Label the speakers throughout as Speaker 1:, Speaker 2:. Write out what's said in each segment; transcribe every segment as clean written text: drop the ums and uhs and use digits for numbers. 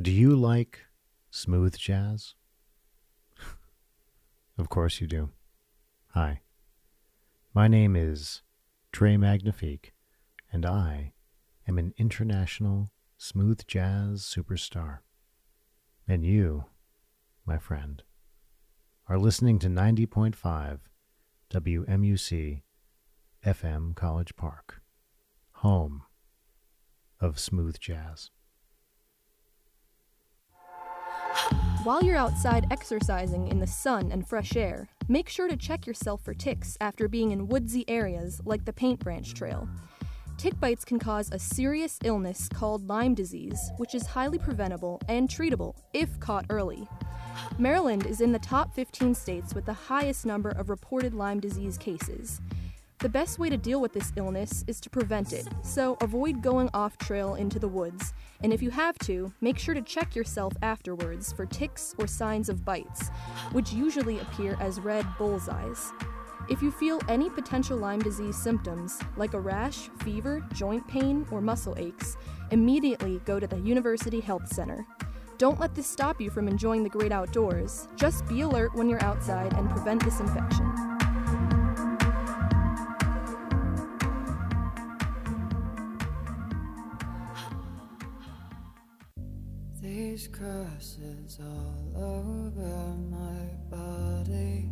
Speaker 1: Do you like smooth jazz? Of course you do. Hi, my name is Trey Magnifique, and I am an international smooth jazz superstar. And you, my friend, are listening to 90.5 WMUC FM College Park, home of smooth jazz.
Speaker 2: While you're outside exercising in the sun and fresh air, make sure to check yourself for ticks after being in woodsy areas like the Paint Branch Trail. Tick bites can cause a serious illness called Lyme disease, which is highly preventable and treatable if caught early. Maryland is in the top 15 states with the highest number of reported Lyme disease cases. The best way to deal with this illness is to prevent it, so avoid going off trail into the woods, and if you have to, make sure to check yourself afterwards for ticks or signs of bites, which usually appear as red bullseyes. If you feel any potential Lyme disease symptoms, like a rash, fever, joint pain, or muscle aches, immediately go to the University Health Center. Don't let this stop you from enjoying the great outdoors. Just be alert when you're outside and prevent this infection.
Speaker 3: These crosses all over my body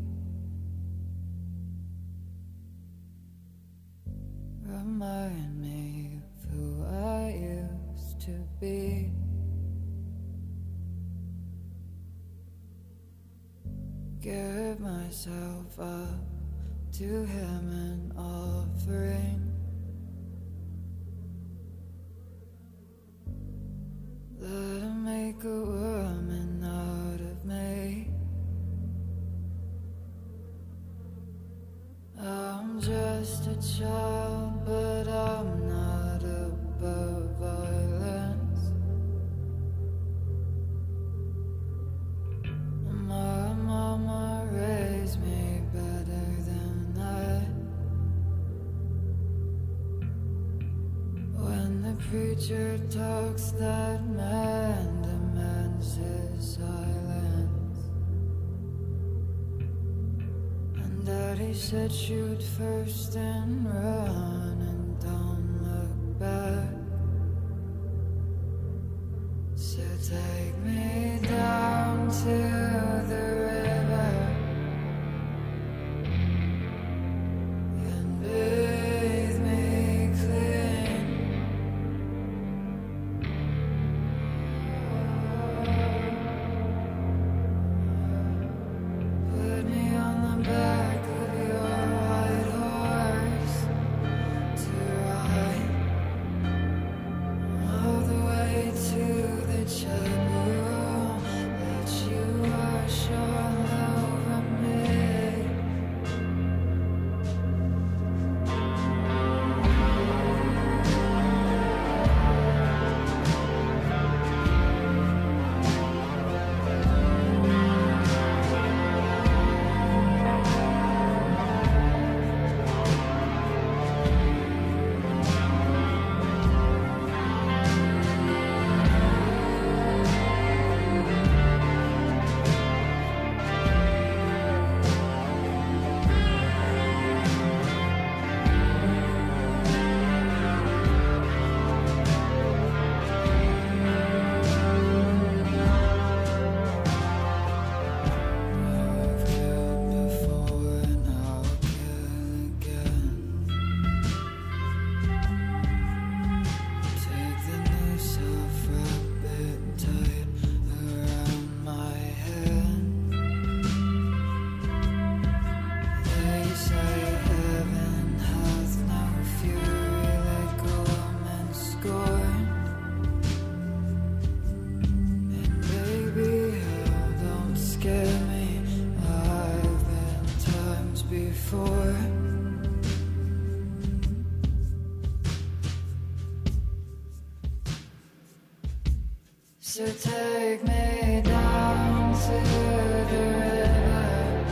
Speaker 3: remind me of who I used to be. Give myself up to him an offering. Let him make a woman out of me. I'm just a child, but I'm not above violence. My mama raised me better than that. When the preacher talks, that man demands his silence. And Daddy said shoot first and run and don't look back. So take me down to the river and bathe me clean. Put me on the back of your white horse to ride all the way to the chapel. Let you wash all over me. I've killed before and I'll kill again. Take the noose off, wrap it tight around my head. They say heaven hath no fury like a woman's scorn. And baby, hell don't scare me. I've been times before. So take me down to the river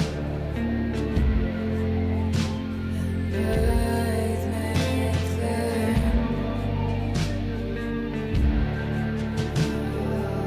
Speaker 3: and bathe me clean.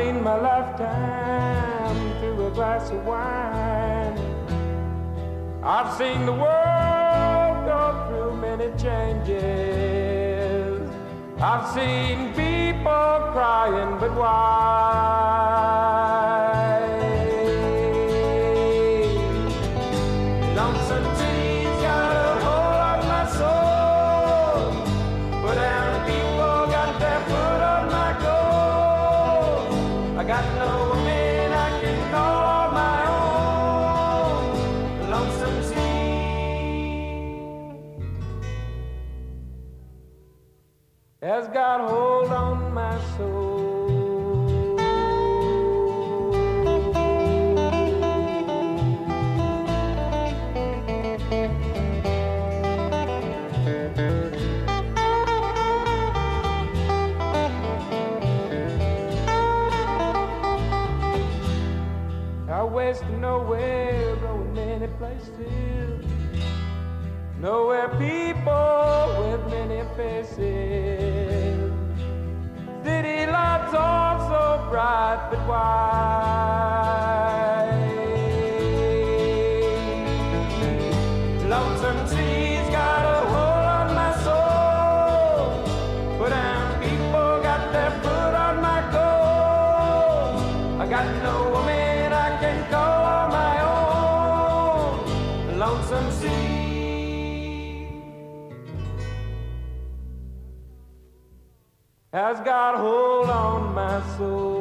Speaker 4: seen my lifetime through a glass of wine. I've seen the world go through many changes. I've seen people crying, but why? Lonesome City's got a hold on my soul. But down people got their foot on my goal. I got no woman I can call my own. Lonesome City has got hold on my soul. Out west of nowhere, going many places. Nowhere people with many faces. City lights are so bright, but why? Lonesome City's got a hold on my soul. But down people got their foot on my goal. I got no woman I can call my own. Lonesome City has got a hold on my soul.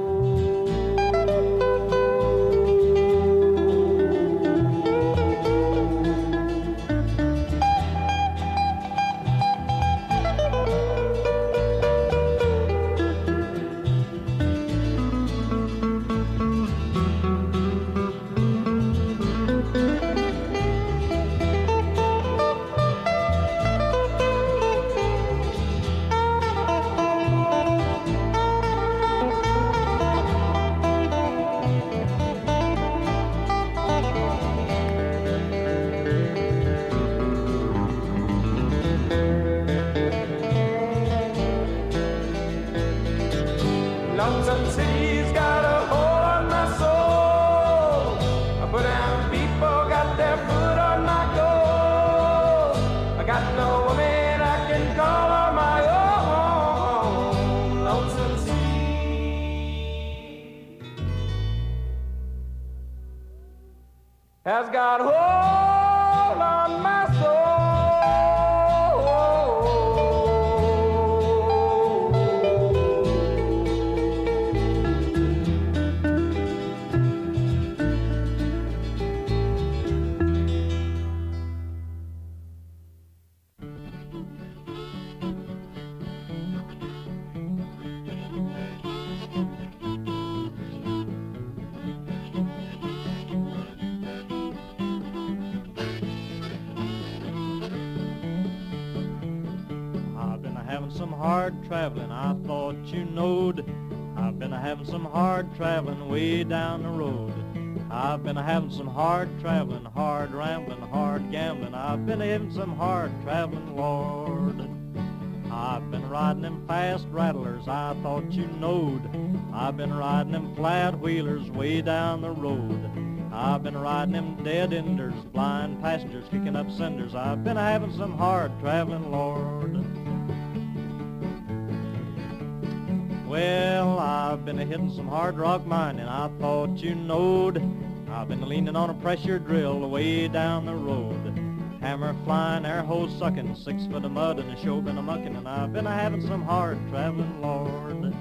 Speaker 4: Lonesome City's got a hold on my soul. But down people got their foot on my goal. I got no woman I can call on my own. Lonesome City has got a hold on my soul.
Speaker 5: Some hard traveling, I thought you knowed. I've been having some hard traveling way down the road. I've been having some hard traveling, hard rambling, hard gambling. I've been having some hard traveling, Lord. I've been riding them fast rattlers, I thought you knowed. I've been riding them flat wheelers way down the road. I've been riding them dead enders, blind passengers kicking up cinders. I've been having some hard traveling, Lord. Well, I've been hitting some hard rock mining, I thought you knowed. I've been leaning on a pressure drill way down the road. Hammer flying, air hose sucking, 6 foot of mud and a show been a mucking, and I've been having some hard traveling, Lord.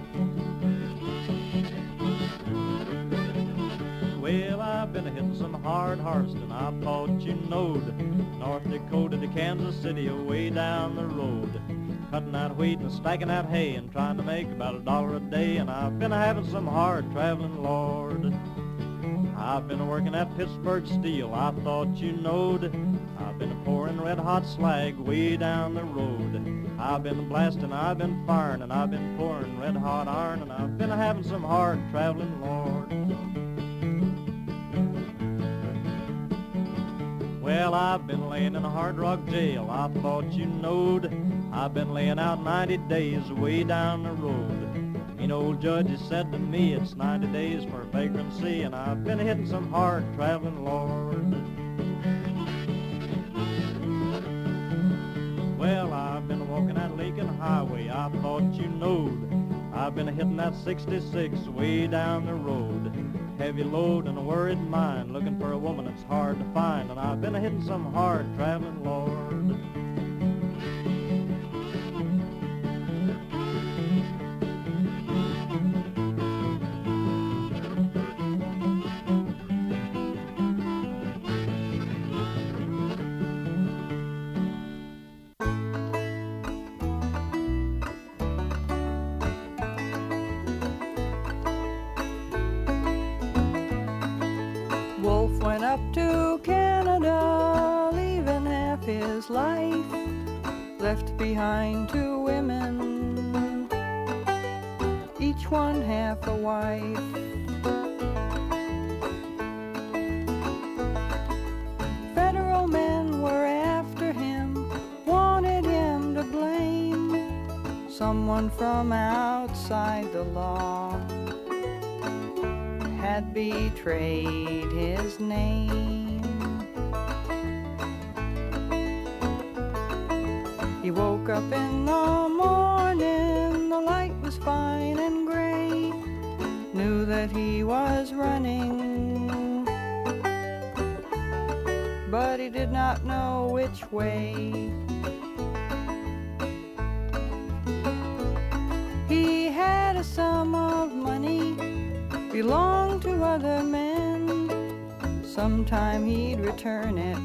Speaker 5: Well, I've been hitting some hard harvesting, I thought you knowed. North Dakota to Kansas City, way down the road. Cutting out wheat and stacking out hay and trying to make about $1 a day, and I've been having some hard traveling, Lord. I've been working at Pittsburgh Steel, I thought you knowed. I've been pouring red hot slag way down the road. I've been blasting, I've been firing, and I've been pouring red hot iron, and I've been having some hard traveling, Lord. Well, I've been laying in a hard rock jail, I thought you knowed. I've been laying out 90 days way down the road. mean old judges said to me it's 90 days for vagrancy, and I've been hitting some hard traveling, Lord. Well, I've been walking that Lincoln Highway, I thought you knowed. I've been hitting that 66 way down the road. Heavy load and a worried mind, looking for a woman that's hard to find, and I've been hitting some hard traveling, Lord.
Speaker 6: Wolf went up to Canada, leaving half his life, left behind 2 women, each one half a wife. Federal men were after him, wanted him to blame someone from outside the law. Had betrayed his name. He woke up in the morning, the light was fine and gray, knew that he was running, but he did not know which way. He had a sum of money, belonged to other men, sometime he'd return it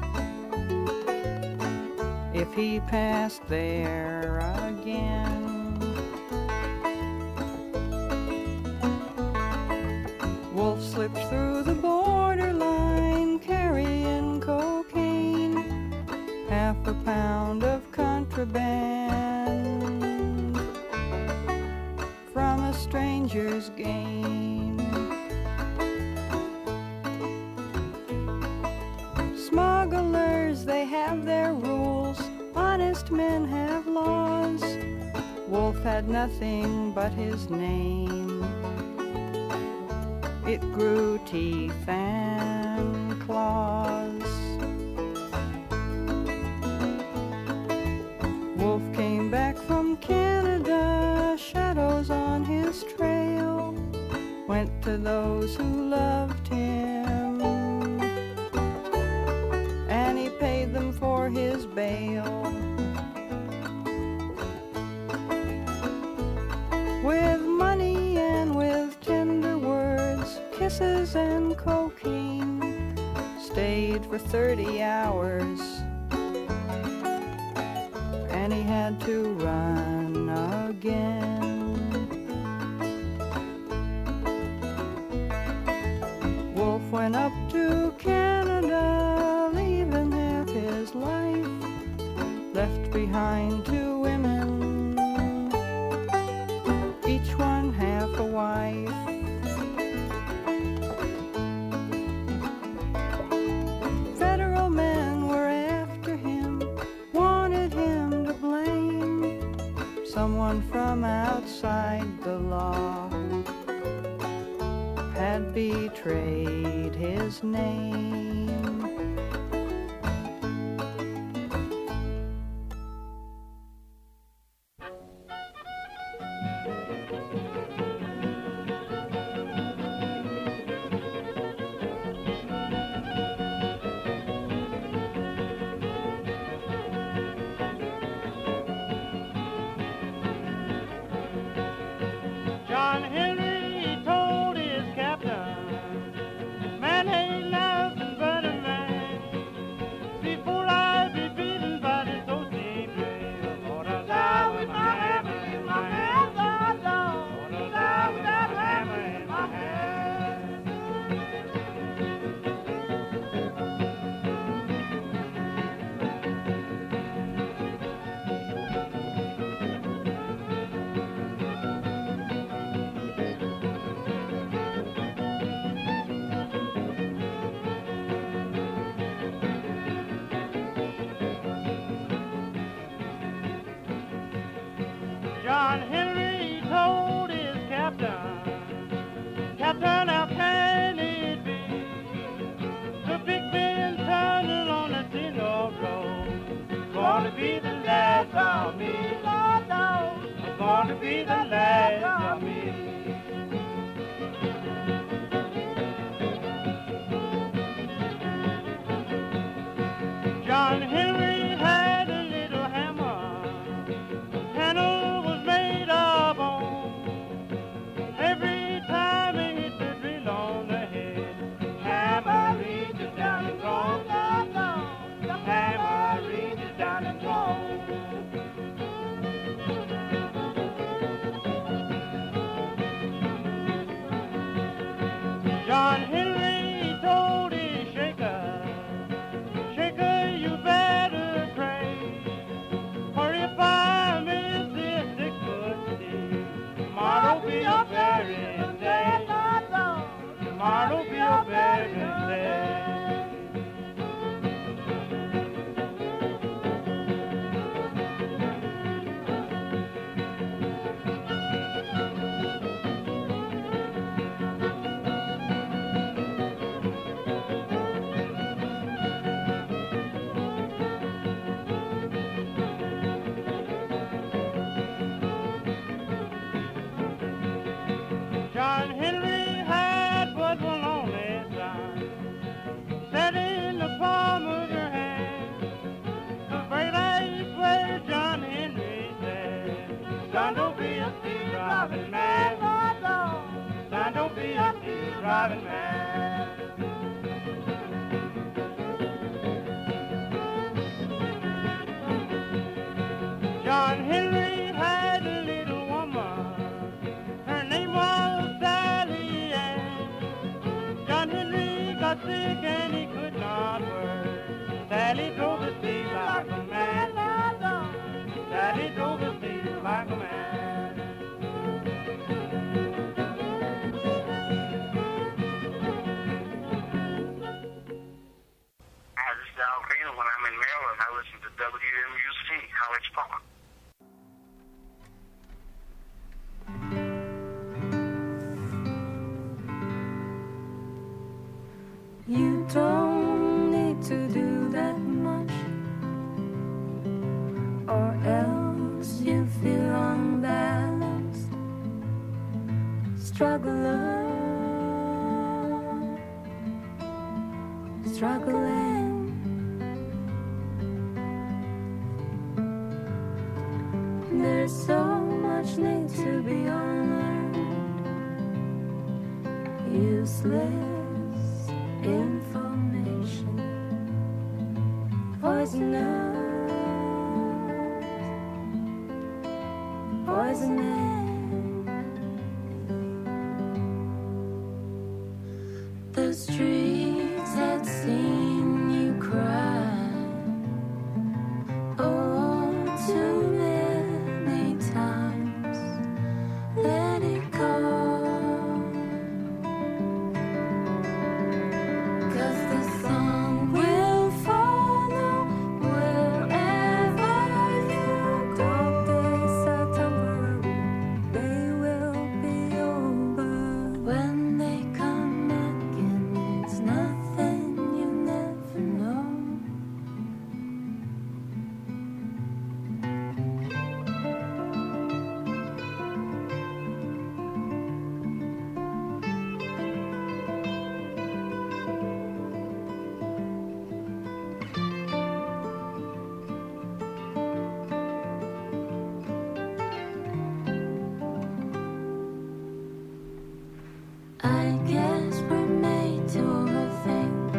Speaker 6: if he passed there again. Wolf slipped through the borderline, carrying cocaine, half a pound of contraband from a stranger's gain. Smugglers, they have their rules, honest men have laws. Wolf had nothing but his name. It grew teeth and claws. Wolf came back from Canada, shadows on his trail, went to those who loved him, and he paid them for his bail. With money and with tender words, kisses and cocaine, stayed for 30 hours, and he had to run again. Wolf went up to Canada, leaving half his life, left behind 2 women, each one half a wife. Federal men were after him, wanted him to blame someone from outside the law, had betrayed his name.
Speaker 5: John Henry told his captain, man ain't nothing but a man. Before I be beaten by this old steam trail, gonna die with my hammer in my hand. Gonna die with that hammer in my hand. be the last of me. John Henry had a little hammer, handle was made of bone. Every time he hit the drill on the head, hammer reaches down and goes. The hammer reaches down and goes. John Henry told his shaker, shaker, you better pray, for if I miss this 6-foot stick, tomorrow be a burying day. Tomorrow be a burying day. John Henry had but one lonely son, set in the palm of your hand. The very last word John Henry said, son, don't be a thief driving man. Son, don't be a thief driving man. John Henry had a little woman, her name was Sally Ann. John Henry got sick and he could not work. Sally drove the steed like a man. Sally drove the steed like a man.
Speaker 7: Hi, this is Al Green, and when I'm in Maryland, I listen to WMUC, College Park.
Speaker 3: You don't need to do that much, or else you feel unbalanced. Struggler, struggling. There's so much need to be unlearned. Useless information, poisonous, poisoning. The streets had seen you cry, oh, too many times. Let it go. I guess we're made to overthink,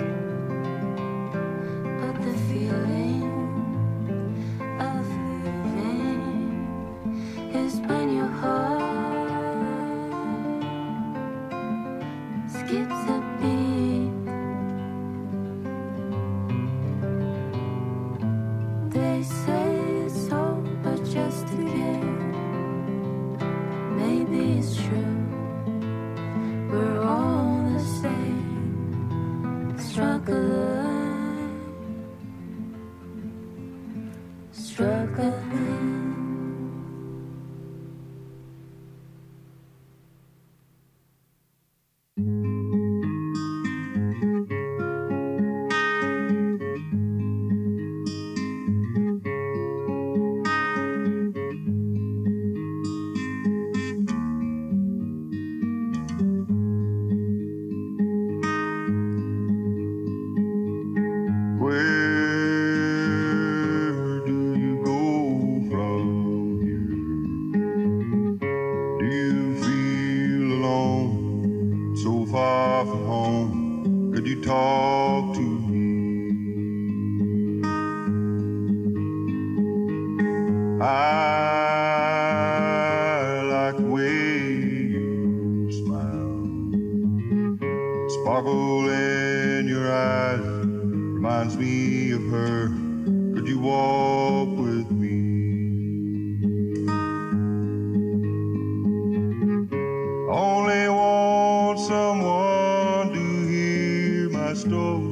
Speaker 3: but the feeling of living is when your heart skips a beat. They say it's all but just a game. Maybe it's true. We're all the same, struggling, struggling.
Speaker 8: far from home, could you talk to me? I like the way you smile. Sparkle in your eyes reminds me of her. Could you walk with me? Only want someone to hear my story.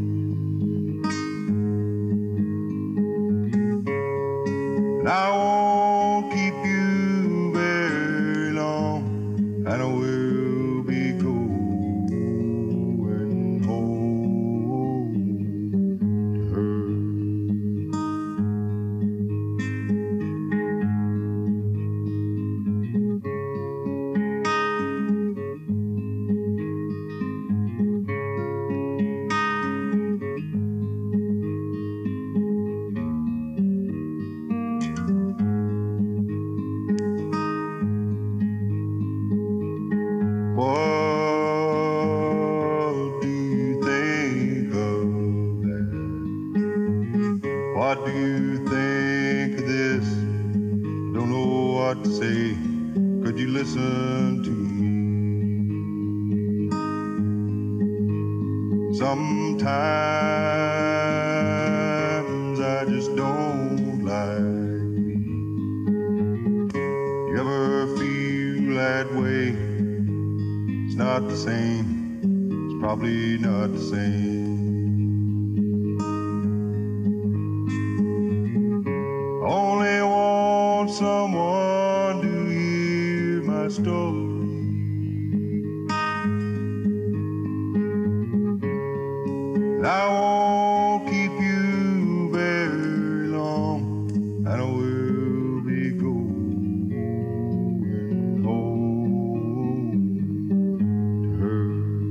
Speaker 8: And I won't keep you very long, and I will be going home to her. What do you think of that? What do you think of this? Don't know what to say. Could you listen to me? Sometimes I just don't like me. You ever feel that way? It's not the same. It's probably not the same. Only want someone to hear my story. And I won't keep you very long, and I will be going home to her.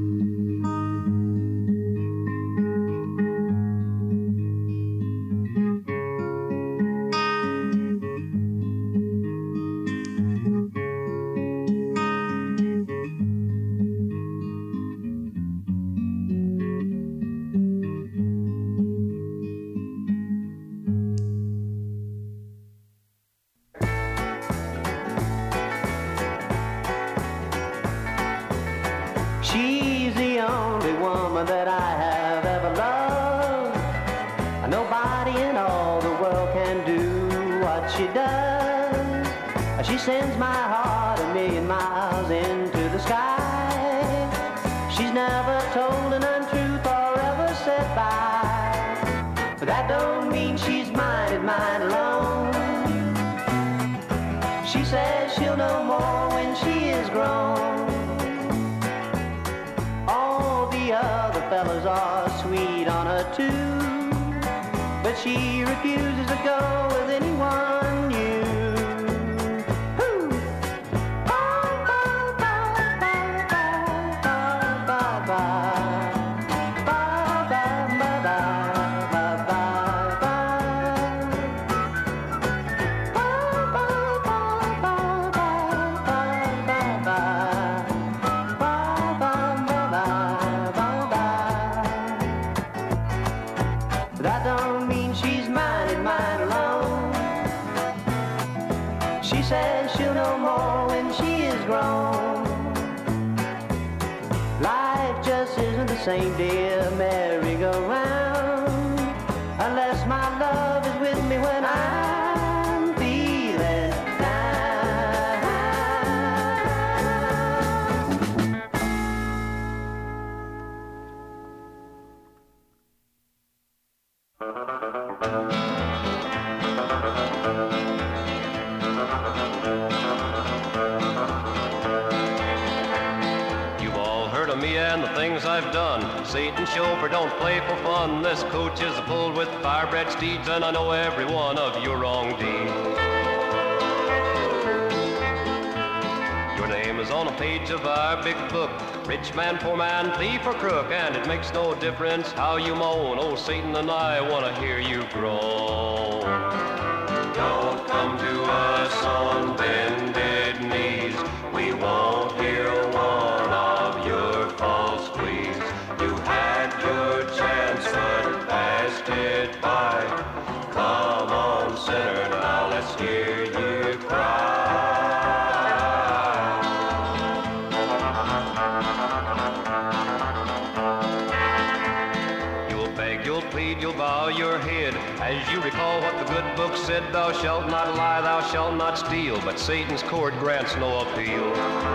Speaker 9: She's the only woman that I have ever loved. Nobody in all the world can do what she does. She sends my heart a million miles into the sky. She's never told an untruth or ever said bye. But that don't mean she's mine and mine alone. She says she'll know more when she is grown. All the other fellas are sweet on her too, but she refuses to go with anyone new. Woo! Bye, bye, bye, bye, bye, bye, bye. Bye, bye, bye, bye, bye, that don't mean she's mine and mine alone. She says she'll know more when she is grown. Life just isn't the same, dear merry-go-round, unless my love is with me when I'm feeling down.
Speaker 10: You've all heard of me and the things I've done. Satan chauffeur don't play for fun. This coach is pulled with fire-bred steeds, and I know every one of your wrong deeds. Your name is on a page of our big book. Rich man, poor man, thief or crook, and it makes no difference how you moan. Oh, Satan and I want to hear you groan. Don't come to us on bended knees. We won't hear one of your faults. passed it by. Come on, sinner, now let's hear you cry. You'll beg, you'll plead, you'll bow your head as you recall what the good book said. Thou shalt not lie, thou shalt not steal, but Satan's court grants no appeal.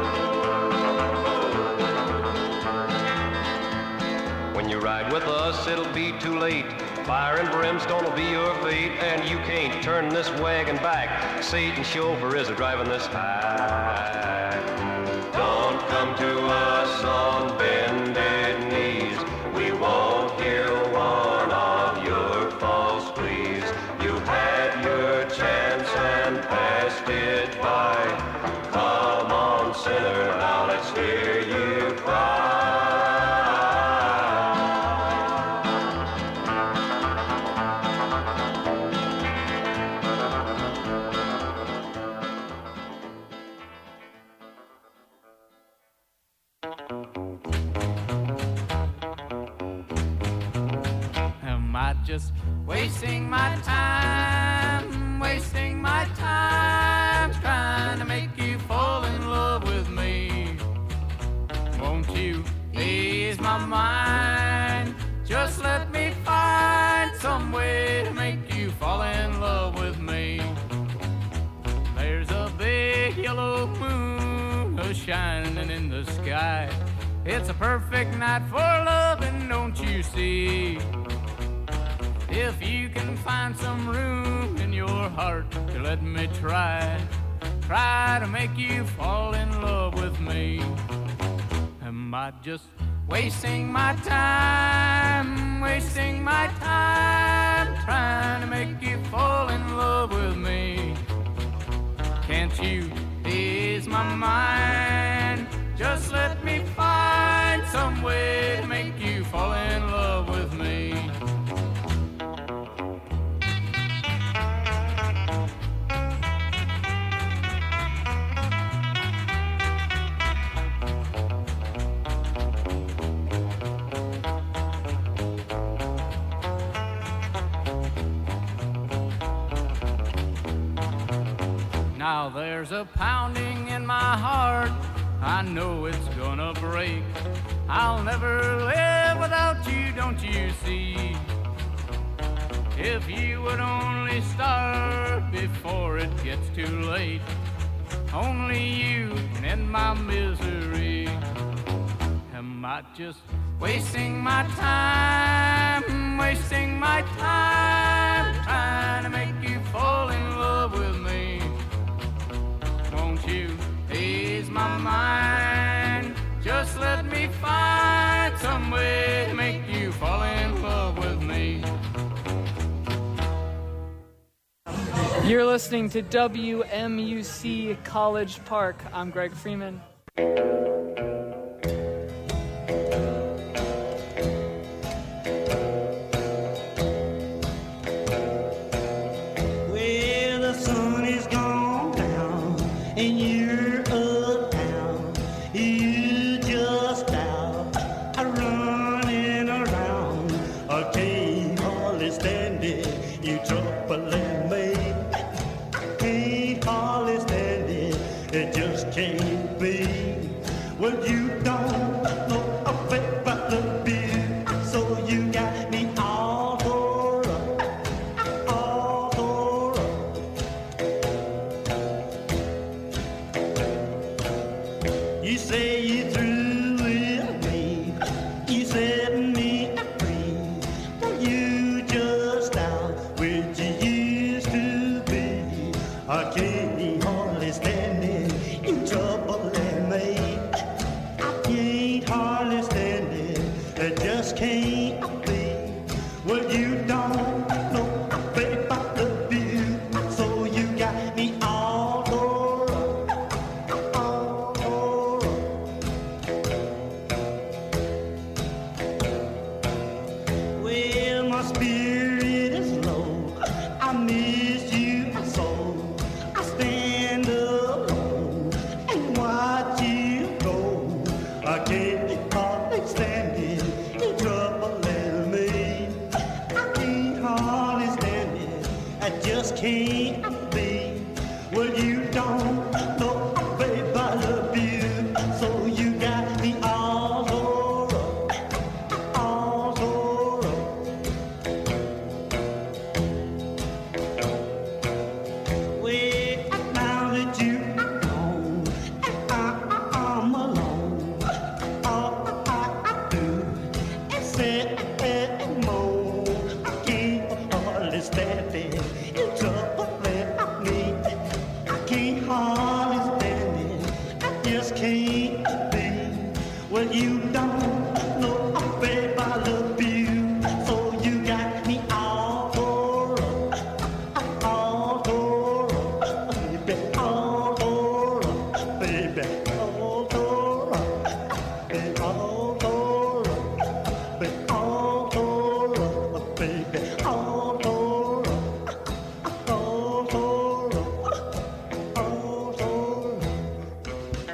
Speaker 10: When you ride with us, it'll be too late. Fire and brimstone will be your fate, and you can't turn this wagon back. Satan's chauffeur is driving this hack. Don't come to us on bended knees. We won't hear one of your false pleas. You had your chance and passed it by. Come on, sinner, now let's hear you cry.
Speaker 11: Am I just wasting my time, trying to make you fall in love with me? Won't you ease my mind? Just let me find some way to make you fall in love with me. There's a big yellow moon shining in the sky. It's a perfect night for loving, don't you see? If you can find some room in your heart to let me try to make you fall in love with me. Am I just wasting my time, trying to make you fall in love with me? Can't you ease my mind? Just let me find some way to make you fall in love with me. Now there's a pounding in my heart, I know it's gonna break. I'll never live without you, don't you see? If you would only start before it gets too late, only you can end my misery. Am I just wasting my time, trying to make you fall in love with me? Won't you ease my mind? Just let me find some way to make you fall in love with me.
Speaker 12: You're listening to WMUC College Park. I'm Greg Freeman.
Speaker 13: I can't hardly stand it, in trouble and me. can't be. Well, you don't know, babe, I love you. So you got me all tore up, all tore up. Well, now that you're gone and I'm alone, all I do is sit and moan. I can't hardly stand it. You trouble left me. I can't hardly stand it. I just can't be. Well, you don't know, babe, I love you. So you got me all tore up, all tore up, baby, all tore up, baby, all tore up, baby, all tore up, baby, all tore up, baby, all tore up, all tore up, all tore up.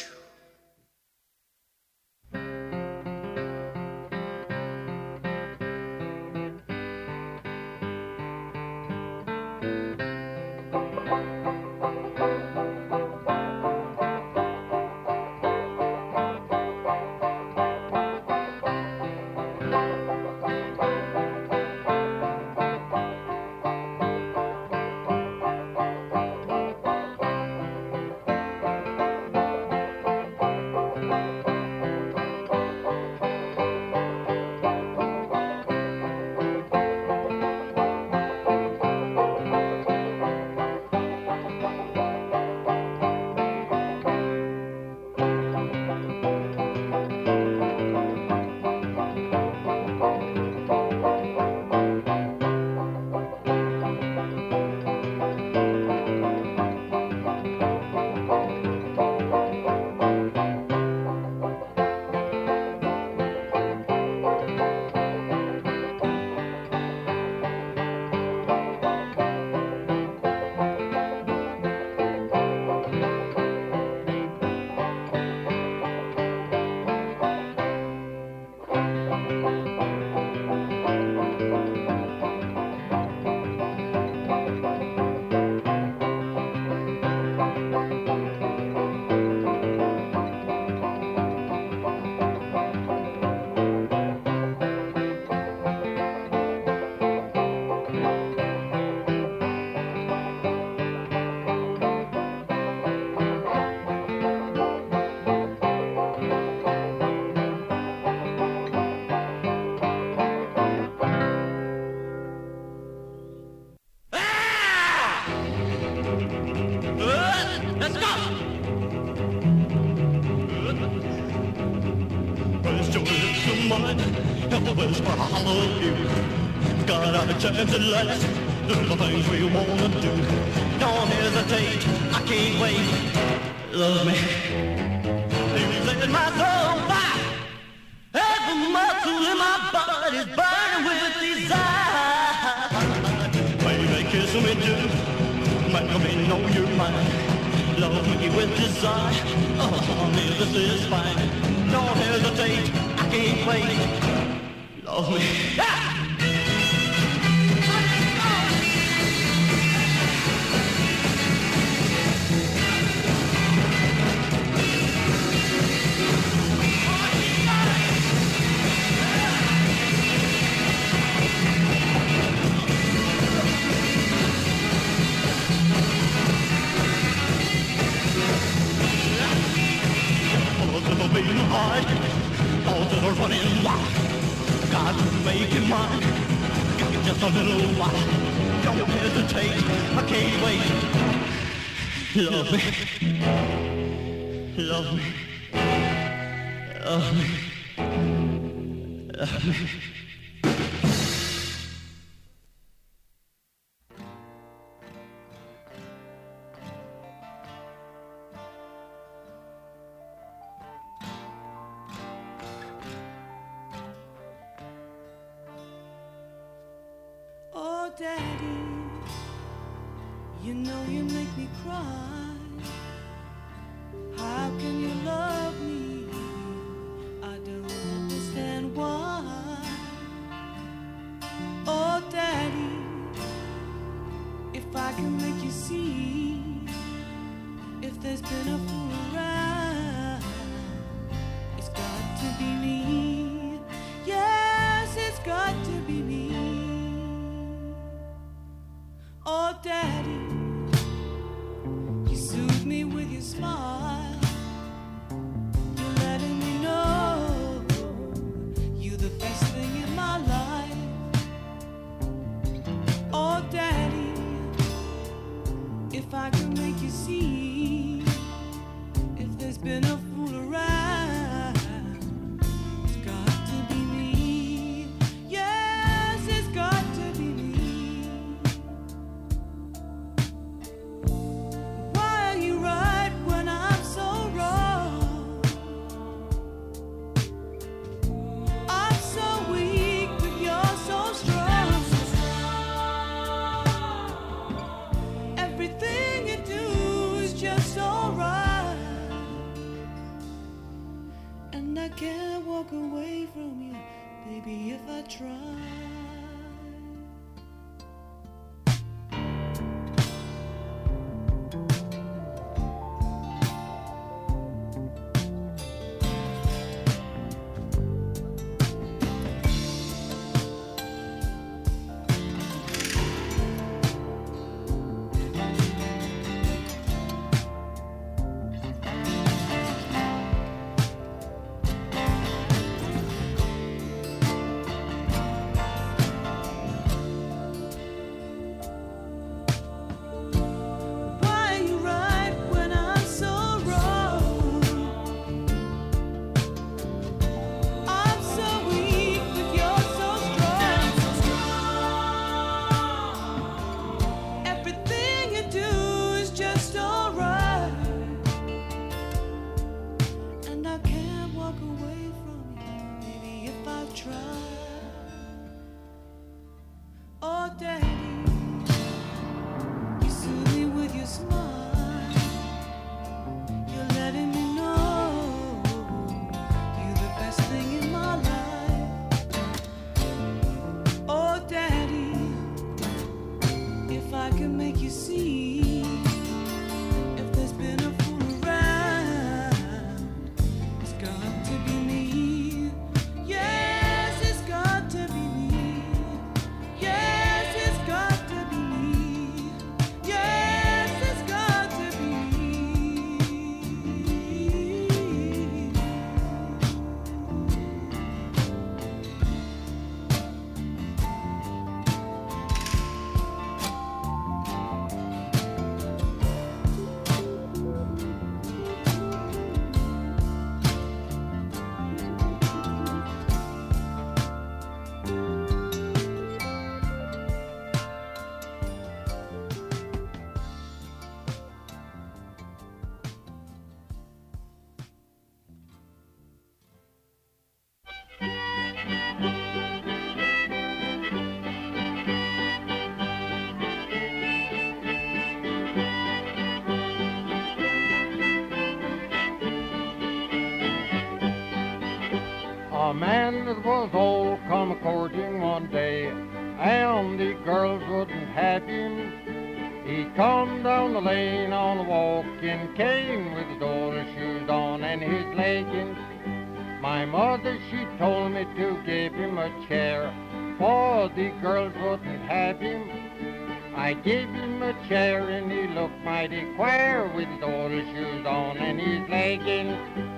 Speaker 14: Let's go!
Speaker 13: Where's your lips of mine? And where's where I love you? Got a chance at last. Do the things we wanna do. Don't hesitate, I can't wait. Love me. You set my soul fire. Every muscle in my body's burning with desire. Baby, kiss me too. Make me know you're mine. Love me with desire. Oh, honey, this is fine. Don't hesitate, I can't wait. Love me. Ah! Beating hard, all that are running wild. Got to make it mine. Give me just a little while. Don't hesitate, I can't wait. Love me, love me, love me, love me.
Speaker 3: Oh, Daddy, you know you make me cry. How can you love me? I don't understand why. Oh, Daddy, if I
Speaker 13: can't walk away from you, baby, if I try.
Speaker 14: A man that was old come a-courting one day, and the girls wouldn't have him. He come down the lane on a walking cane with his old shoes on and his leggings. My mother, she told me to give him a chair, for the girls wouldn't have him. I gave him a chair and he looked mighty queer with his old shoes on and his leggings.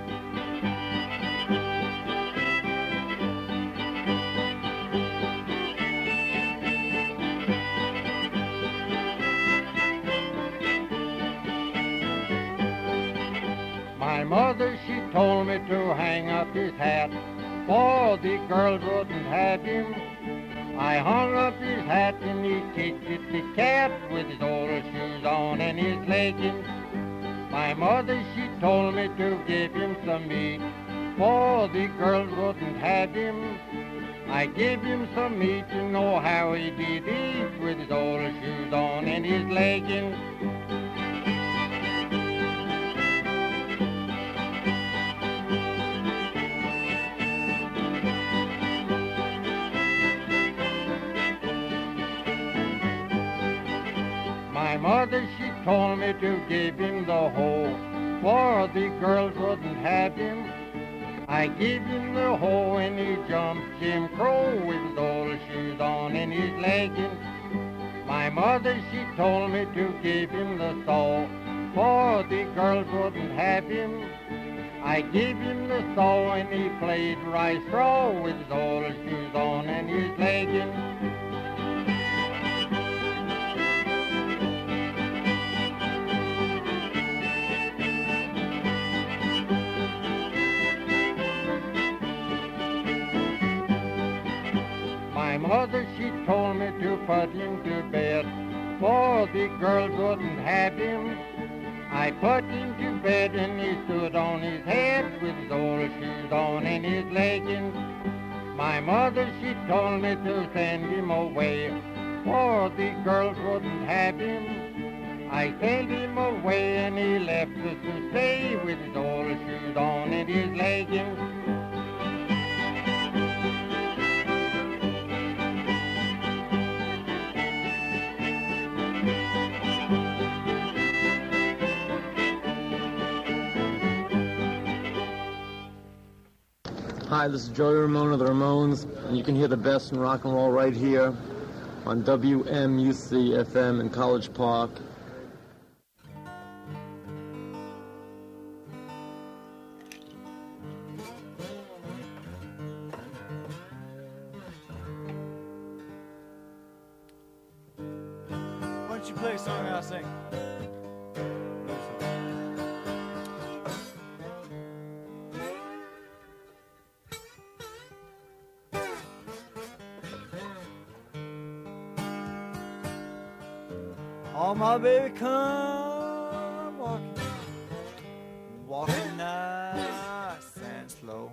Speaker 14: My mother, she told me to hang up his hat, for the girls wouldn't have him. I hung up his hat and he kicked it the cat with his old shoes on and his leggings. My mother, she told me to give him some meat, for the girls wouldn't have him. I gave him some meat to know how he did eat with his old shoes on and his leggings. My mother, she told me to give him the hoe, for the girls wouldn't have him. I gave him the hoe and he jumped Jim Crow with his old shoes on and his leggings. My mother, she told me to give him the saw, for the girls wouldn't have him. I gave him the saw and he played rice straw with his old shoes on and his leggings. My mother, she told me to put him to bed, for the girls wouldn't have him. I put him to bed and he stood on his head with his old shoes on and his leggings. My mother, she told me to send him away, for the girls wouldn't have him. I sent him away and he left us to stay with his old shoes on and his leggings.
Speaker 15: Hi, this is Joey Ramone of the Ramones, and you can hear the best in rock and roll right here on WMUC FM in College Park.
Speaker 16: Why don't you play a song and I'll sing? Oh, my baby, come walking nice and slow.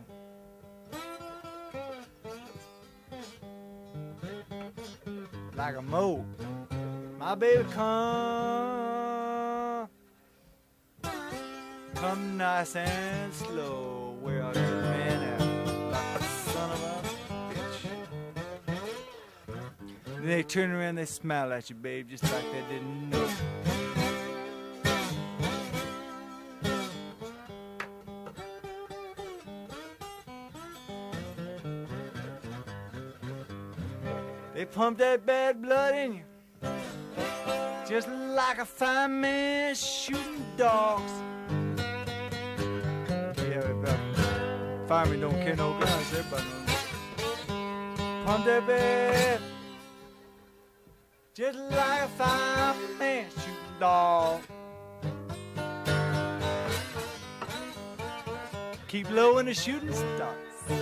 Speaker 16: Like a moat. My baby, come nice and slow. Where are you, man? At? Like a son of a bitch. Then they turn around, they smile at you, babe, just like they didn't know. They pump that bad blood in you, just like a fireman shooting dogs. Yeah, firemen don't carry no guns, everybody knows. Pump that bad, just like a fireman shooting dog. Keep low when the shooting starts.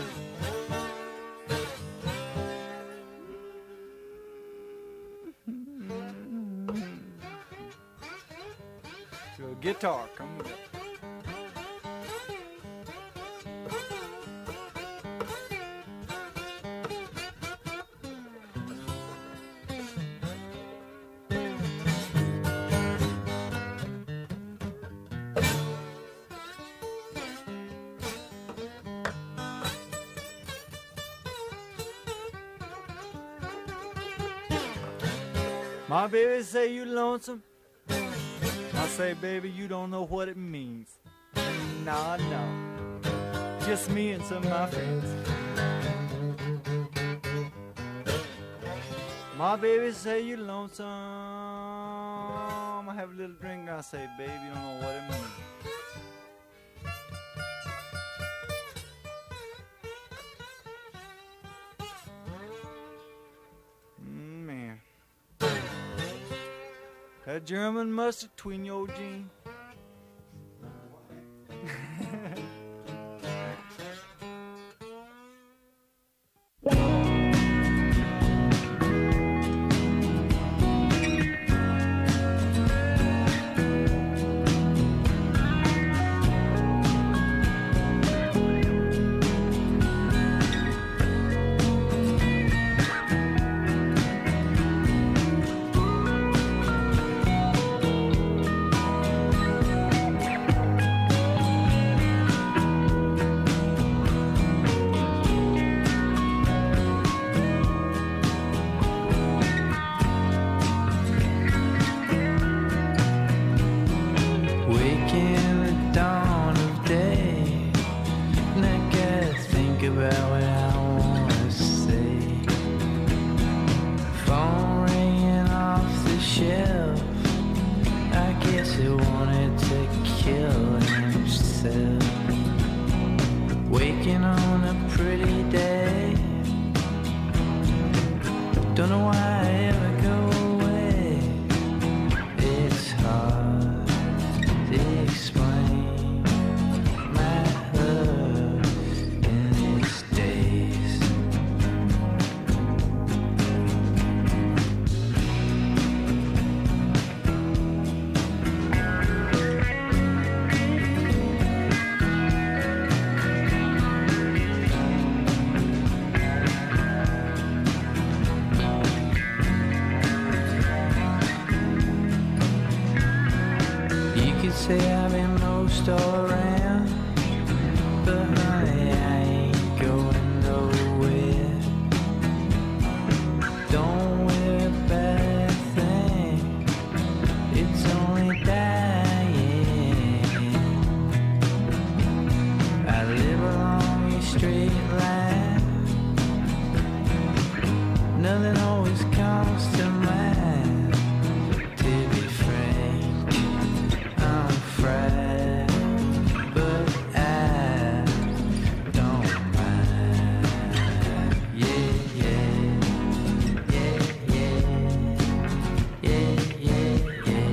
Speaker 16: So guitar, come with it. My baby say you lonesome. I say, baby, you don't know what it means. Nah, no. Just me and some of my friends. My baby say you lonesome. I have a little drink. I say, baby, you don't know what it means. Man. That German mustard between your jeans.
Speaker 17: Say I've been most around, but honey, I ain't going nowhere. Don't worry about a thing, it's only dying. I live along your straight line. nothing always comes to mind. To be frank, I'm afraid, but I don't mind. Yeah, yeah, yeah, yeah, yeah, yeah, yeah,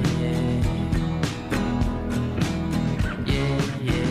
Speaker 17: yeah, yeah,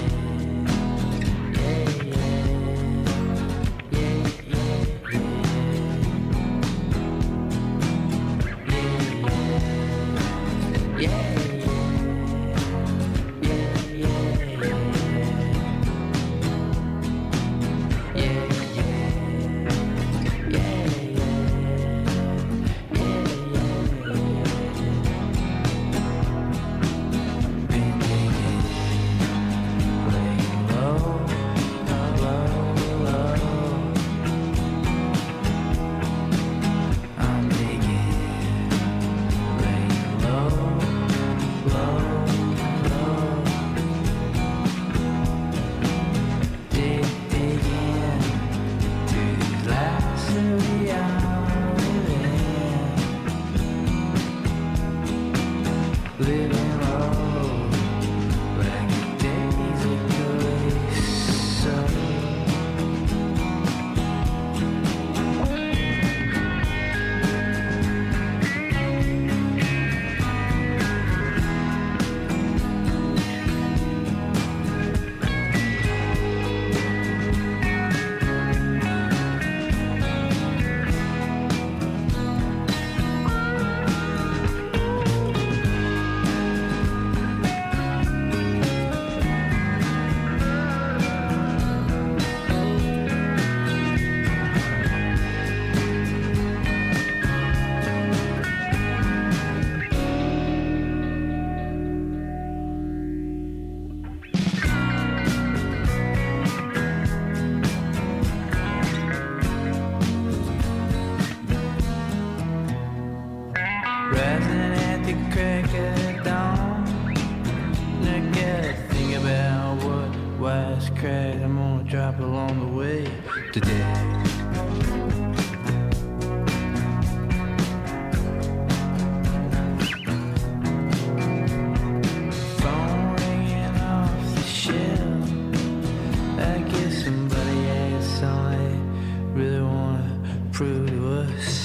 Speaker 17: rising at the crack of dawn. And I gotta think about what wisecrack I'm gonna drop along the way today. Phone ringing off the shelf. I guess somebody had something they really wanna prove to us.